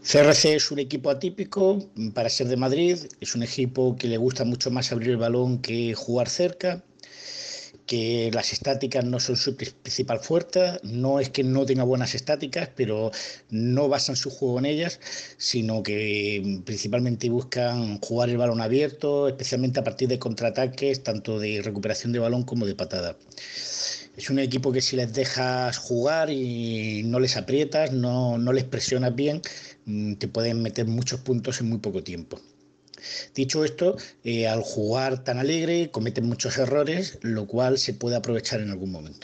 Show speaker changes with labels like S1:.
S1: CRC es un equipo atípico para ser de Madrid, es un equipo que le gusta mucho más abrir el balón que jugar cerca, que las estáticas no son su principal fuerza, no es que no tenga buenas estáticas, pero no basan su juego en ellas, sino que principalmente buscan jugar el balón abierto, especialmente a partir de contraataques, tanto de recuperación de balón como de patada. Es un equipo que si les dejas jugar y no les aprietas, no les presionas bien, te pueden meter muchos puntos en muy poco tiempo. Dicho esto, al jugar tan alegre cometen muchos errores, lo cual se puede aprovechar en algún momento.